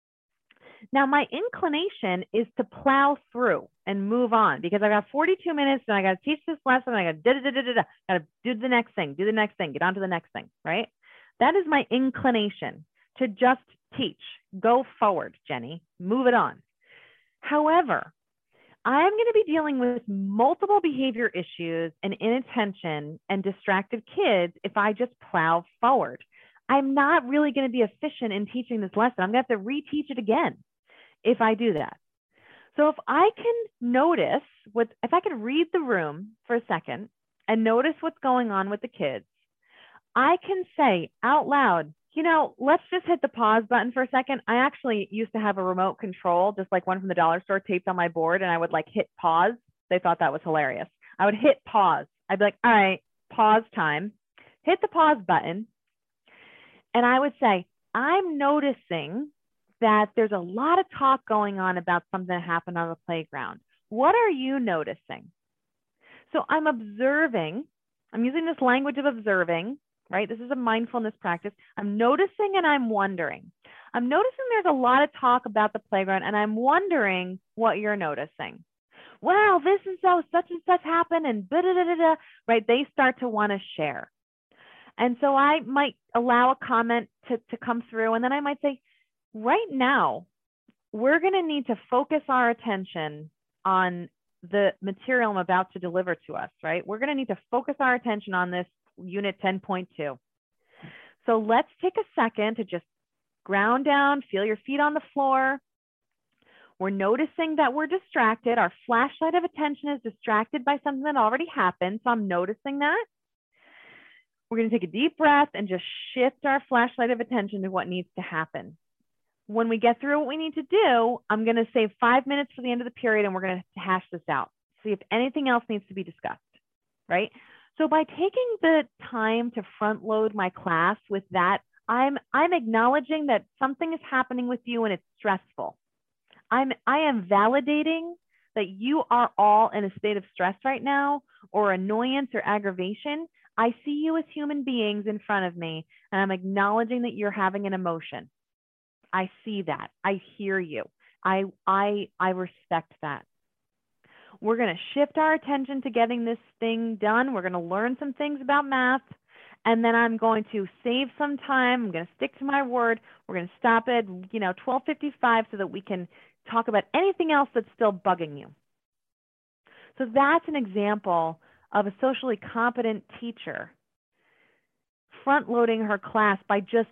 Speaker 3: Now, my inclination is to plow through and move on because I got 42 minutes and I got to teach this lesson. I got to do the next thing, get on to the next thing, right? That is my inclination to just teach. Go forward, Jenny, move it on. However, I'm going to be dealing with multiple behavior issues and inattention and distracted kids if I just plow forward. I'm not really going to be efficient in teaching this lesson. I'm going to have to reteach it again if I do that. So if I can notice if I can read the room for a second and notice what's going on with the kids, I can say out loud, you know, let's just hit the pause button for a second. I actually used to have a remote control, just like one from the dollar store taped on my board, and I would like hit pause. They thought that was hilarious. I would hit pause. I'd be like, all right, pause time, hit the pause button. And I would say, I'm noticing that there's a lot of talk going on about something that happened on the playground. What are you noticing? So I'm observing. I'm using this language of observing, right? This is a mindfulness practice. I'm noticing and I'm wondering. I'm noticing there's a lot of talk about the playground and I'm wondering what you're noticing. Well, this and so such and such happened and da-da-da-da-da, right? They start to want to share. And so I might allow a comment to come through and then I might say, right now, we're going to need to focus our attention on the material I'm about to deliver to us, right? We're going to need to focus our attention on this unit 10.2. So let's take a second to just ground down, feel your feet on the floor. We're noticing that we're distracted. Our flashlight of attention is distracted by something that already happened. So I'm noticing that. We're going to take a deep breath and just shift our flashlight of attention to what needs to happen. When we get through what we need to do, I'm going to save 5 minutes for the end of the period and we're going to hash this out. See if anything else needs to be discussed, right? So by taking the time to front load my class with that, I'm acknowledging that something is happening with you and it's stressful. I am validating that you are all in a state of stress right now or annoyance or aggravation. I see you as human beings in front of me and I'm acknowledging that you're having an emotion. I see that. I hear you. I respect that. We're going to shift our attention to getting this thing done. We're going to learn some things about math. And then I'm going to save some time. I'm going to stick to my word. We're going to stop at 12:55 so that we can talk about anything else that's still bugging you. So that's an example of a socially competent teacher front loading her class by just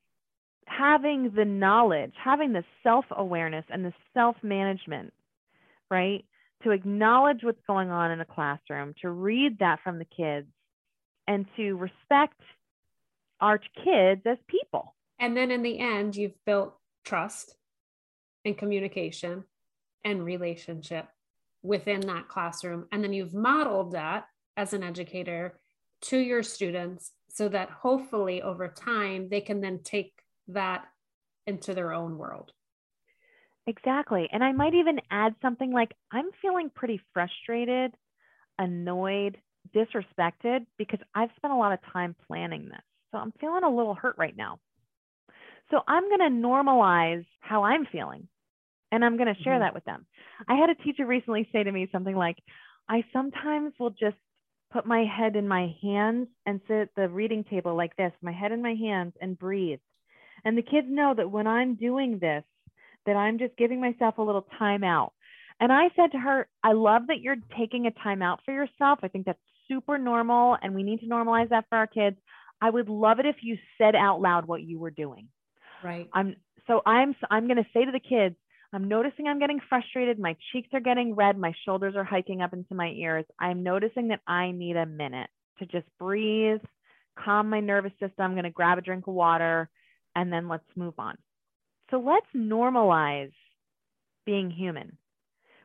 Speaker 3: having the knowledge, having the self-awareness and the self-management, right? To acknowledge what's going on in a classroom, to read that from the kids, and to respect our kids as people.
Speaker 2: And then in the end, you've built trust and communication and relationship within that classroom. And then you've modeled that as an educator to your students so that hopefully over time, they can then take that into their own world.
Speaker 3: Exactly. And I might even add something like, I'm feeling pretty frustrated, annoyed, disrespected because I've spent a lot of time planning this. So I'm feeling a little hurt right now. So I'm going to normalize how I'm feeling and I'm going to share that with them. I had a teacher recently say to me something like, I sometimes will just put my head in my hands and sit at the reading table like this, my head in my hands and breathe. And the kids know that when I'm doing this, that I'm just giving myself a little time out. And I said to her, I love that you're taking a time out for yourself. I think that's super normal and we need to normalize that for our kids. I would love it if you said out loud what you were doing.
Speaker 2: Right.
Speaker 3: I'm going to say to the kids, I'm noticing I'm getting frustrated. My cheeks are getting red. My shoulders are hiking up into my ears. I'm noticing that I need a minute to just breathe, calm my nervous system. I'm going to grab a drink of water and then let's move on. So let's normalize being human.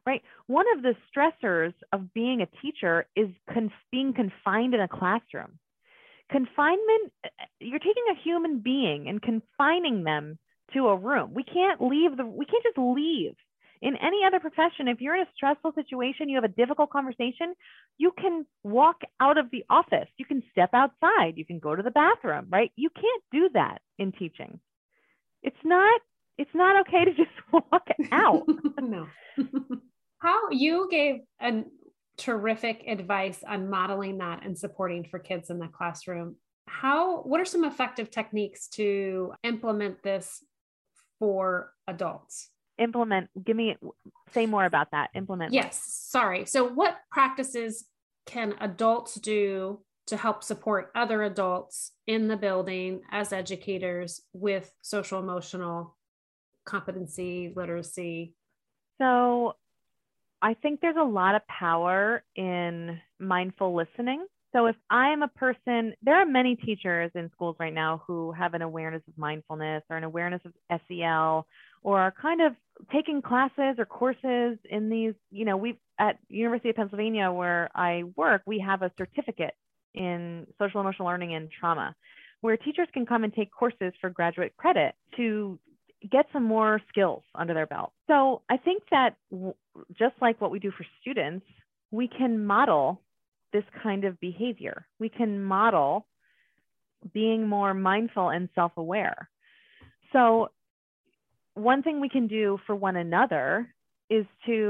Speaker 3: right? One of the stressors of being a teacher is being confined in a classroom. Confinement, you're taking a human being and confining them to a room. We can't just leave. In any other profession, if you're in a stressful situation, you have a difficult conversation, you can walk out of the office, you can step outside, you can go to the bathroom, right? You can't do that in teaching. It's not okay to just walk out.
Speaker 2: No. How you gave a terrific advice on modeling that and supporting for kids in the classroom. What are some effective techniques to implement this for adults?
Speaker 3: Say more about that. Implement.
Speaker 2: Yes. Sorry. So what practices can adults do to help support other adults in the building as educators with social emotional competency, literacy?
Speaker 3: So I think there's a lot of power in mindful listening. So if I'm a person, there are many teachers in schools right now who have an awareness of mindfulness or an awareness of SEL, or are kind of taking classes or courses in these, we've at University of Pennsylvania where I work, we have a certificate in social emotional learning and trauma where teachers can come and take courses for graduate credit to get some more skills under their belt. So I think that just like what we do for students, we can model this kind of behavior. We can model being more mindful and self-aware. So one thing we can do for one another is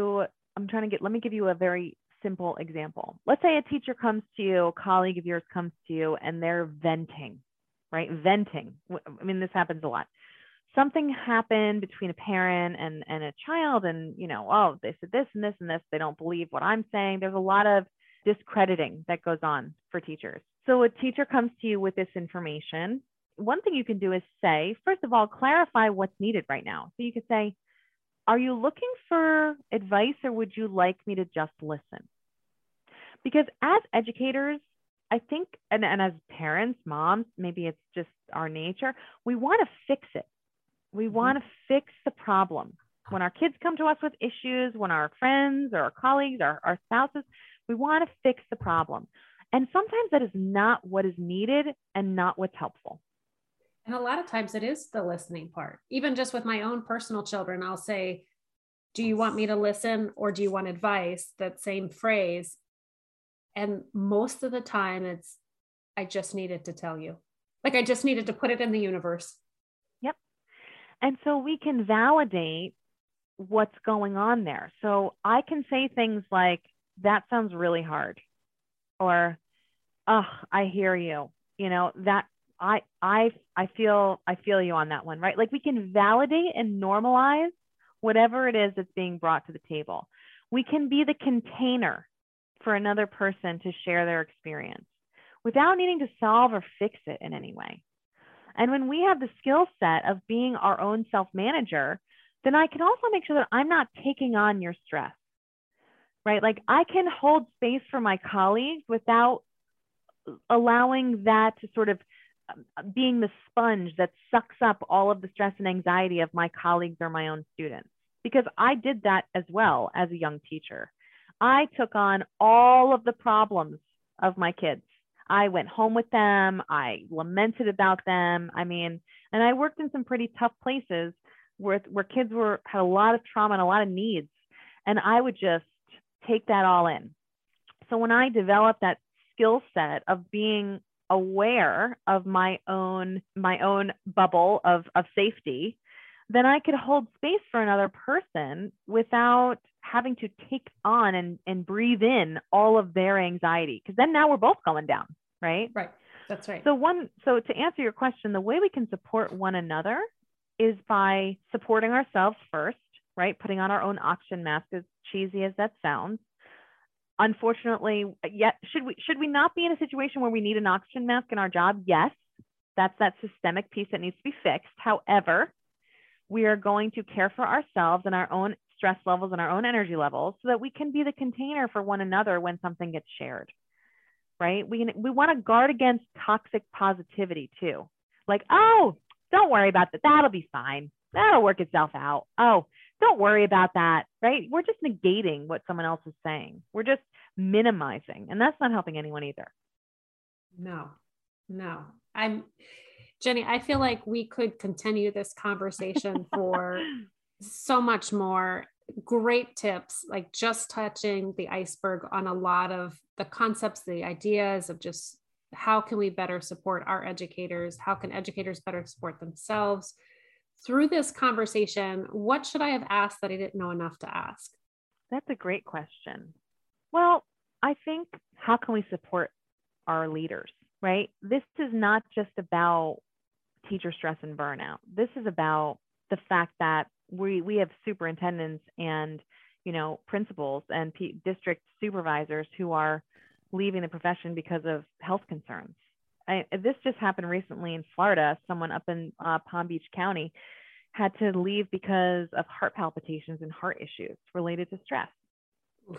Speaker 3: let me give you a very simple example. Let's say a teacher comes to you, a colleague of yours comes to you, and they're venting, right? Venting. I mean, this happens a lot. Something happened between a parent and a child, and, they said this and this and this. They don't believe what I'm saying. There's a lot of discrediting that goes on for teachers. So a teacher comes to you with this information. One thing you can do is say, first of all, clarify what's needed right now. So you could say, are you looking for advice or would you like me to just listen? Because as educators, I think, and as parents, moms, maybe it's just our nature, we want to fix it. We want to fix the problem. When our kids come to us with issues, when our friends or our colleagues or our spouses, we want to fix the problem. And sometimes that is not what is needed and not what's helpful.
Speaker 2: And a lot of times it is the listening part. Even just with my own personal children, I'll say, do you want me to listen or do you want advice? That same phrase. And most of the time it's, I just needed to tell you. Like I just needed to put it in the universe.
Speaker 3: Yep. And so we can validate what's going on there. So I can say things like, that sounds really hard. Or, oh, I hear you. That I feel you on that one, right? Like we can validate and normalize whatever it is that's being brought to the table. We can be the container for another person to share their experience without needing to solve or fix it in any way. And when we have the skill set of being our own self-manager, then I can also make sure that I'm not taking on your stress, right? Like I can hold space for my colleagues without allowing that to sort of being the sponge that sucks up all of the stress and anxiety of my colleagues or my own students. Because I did that as well as a young teacher. I took on all of the problems of my kids. I went home with them. I lamented about them. And I worked in some pretty tough places where kids had a lot of trauma and a lot of needs. And I would just take that all in. So when I developed that skill set of being aware of my own bubble of safety, then I could hold space for another person without having to take on and breathe in all of their anxiety. Because then now we're both going down, right?
Speaker 2: Right. That's right.
Speaker 3: So to answer your question, the way we can support one another is by supporting ourselves first, right? Putting on our own oxygen mask, as cheesy as that sounds. Unfortunately, should we not be in a situation where we need an oxygen mask in our job? Yes, that's that systemic piece that needs to be fixed. However, we are going to care for ourselves and our own stress levels and our own energy levels so that we can be the container for one another when something gets shared, right? We want to guard against toxic positivity too. Like, oh, don't worry about that. That'll be fine. That'll work itself out. Oh, don't worry about that, right? We're just negating what someone else is saying. We're just minimizing, and that's not helping anyone either.
Speaker 2: No. Jenny, I feel like we could continue this conversation for so much more. Great tips, like just touching the iceberg on a lot of the concepts, the ideas of just how can we better support our educators? How can educators better support themselves? Through this conversation, what should I have asked that I didn't know enough to ask?
Speaker 3: That's a great question. Well, I think, how can we support our leaders, right? This is not just about teacher stress and burnout. This is about the fact that we have superintendents and, principals and district supervisors who are leaving the profession because of health concerns. This just happened recently in Florida. Someone up in Palm Beach County had to leave because of heart palpitations and heart issues related to stress. Oof.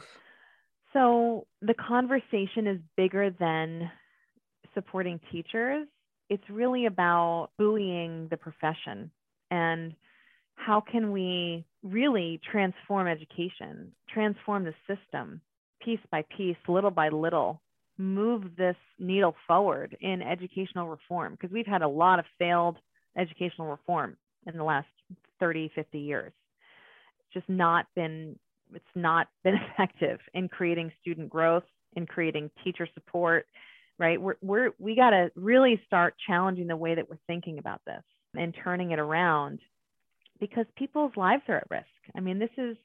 Speaker 3: So the conversation is bigger than supporting teachers. It's really about buoying the profession, and how can we really transform education, transform the system piece by piece, little by little, move this needle forward in educational reform, because we've had a lot of failed educational reform in the last 30, 50 years. It's not been effective in creating student growth, in creating teacher support, right? We got to really start challenging the way that we're thinking about this and turning it around, because people's lives are at risk. I mean, this is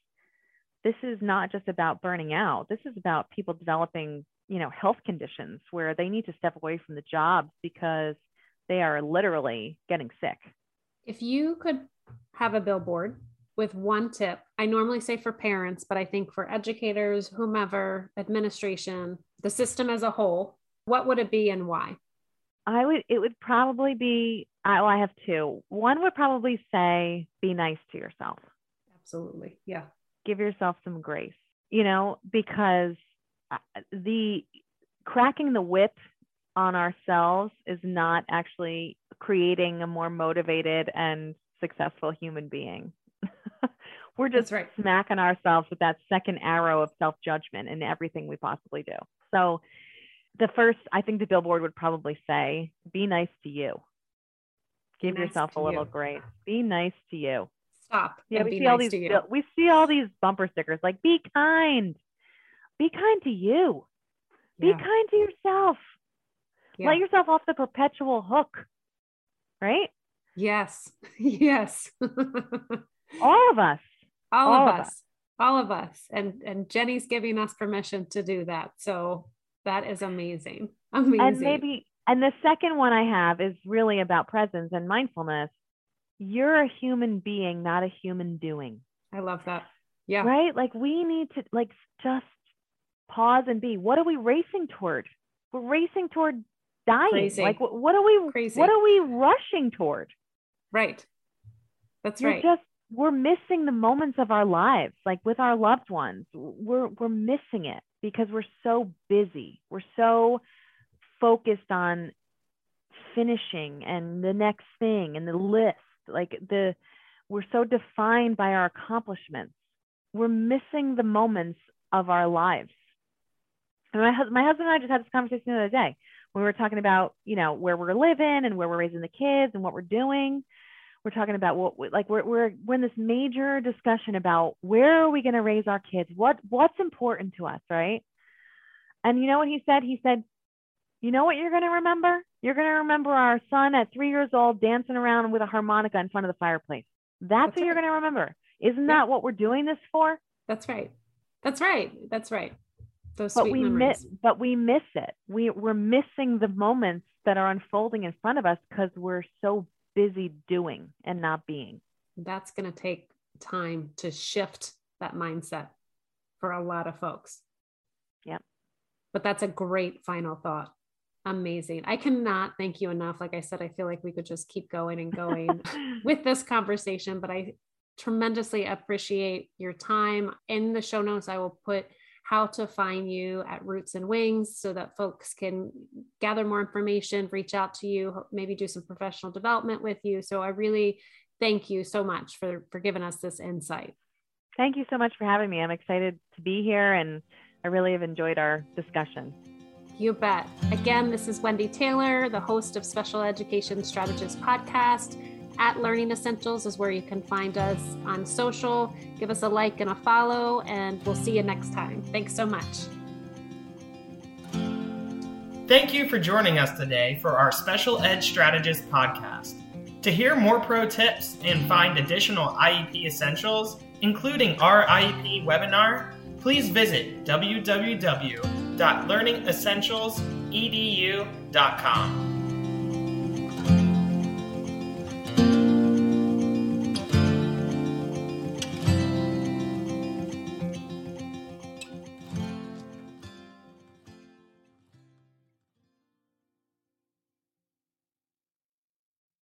Speaker 3: not just about burning out. This is about people developing, health conditions where they need to step away from the jobs because they are literally getting sick.
Speaker 2: If you could have a billboard with one tip, I normally say for parents, but I think for educators, whomever, administration, the system as a whole, what would it be and why?
Speaker 3: It would probably be, I have two. One would probably say, be nice to yourself.
Speaker 2: Absolutely. Yeah.
Speaker 3: Give yourself some grace, because the cracking the whip on ourselves is not actually creating a more motivated and successful human being. We're just smacking ourselves with that second arrow of self-judgment in everything we possibly do. So I think the billboard would probably say, be nice to you. Give yourself a little grace. Be nice to you.
Speaker 2: Stop.
Speaker 3: Yeah, we see all these bumper stickers like, be kind. Be kind to you. Yeah. Be kind to yourself. Yeah. Let yourself off the perpetual hook. Right?
Speaker 2: Yes. Yes.
Speaker 3: All of us.
Speaker 2: All of us. And Jenny's giving us permission to do that. So that is amazing. Amazing.
Speaker 3: And the second one I have is really about presence and mindfulness. You're a human being, not a human doing.
Speaker 2: I love that. Yeah.
Speaker 3: Right? Like, we need to just pause and be. What are we racing toward? We're racing toward dying.
Speaker 2: Crazy.
Speaker 3: Like, what are we rushing toward?
Speaker 2: Right. That's right.
Speaker 3: We're missing the moments of our lives, like with our loved ones. We're missing it because we're so busy. We're so focused on finishing and the next thing and the list. We're so defined by our accomplishments. We're missing the moments of our lives. And my husband and I just had this conversation the other day. We were talking about, where we're living and where we're raising the kids and what we're doing. We're talking about we're in this major discussion about where are we going to raise our kids? What's important to us, right? And you know what he said? He said, you know what you're going to remember? You're going to remember our son at 3 years old dancing around with a harmonica in front of the fireplace. That's what you're going to remember. Isn't that what we're doing this for?
Speaker 2: That's right. That's right. That's right. Those
Speaker 3: but
Speaker 2: sweet memories.
Speaker 3: We miss it. We're missing the moments that are unfolding in front of us because we're so busy doing and not being.
Speaker 2: That's going to take time to shift that mindset for a lot of folks.
Speaker 3: Yeah.
Speaker 2: But that's a great final thought. Amazing. I cannot thank you enough. Like I said, I feel like we could just keep going and going with this conversation, but I tremendously appreciate your time. In the show notes, I will put how to find you at Roots and Wings so that folks can gather more information, reach out to you, maybe do some professional development with you. So I really thank you so much for giving us this insight.
Speaker 3: Thank you so much for having me. I'm excited to be here, and I really have enjoyed our discussion.
Speaker 2: You bet. Again, this is Wendy Taylor, the host of Special Education Strategist Podcast. At Learning Essentials is where you can find us on social. Give us a like and a follow, and we'll see you next time. Thanks so much.
Speaker 1: Thank you for joining us today for our Special Ed Strategist Podcast. To hear more pro tips and find additional IEP essentials, including our IEP webinar, please visit www.learningessentialsedu.com.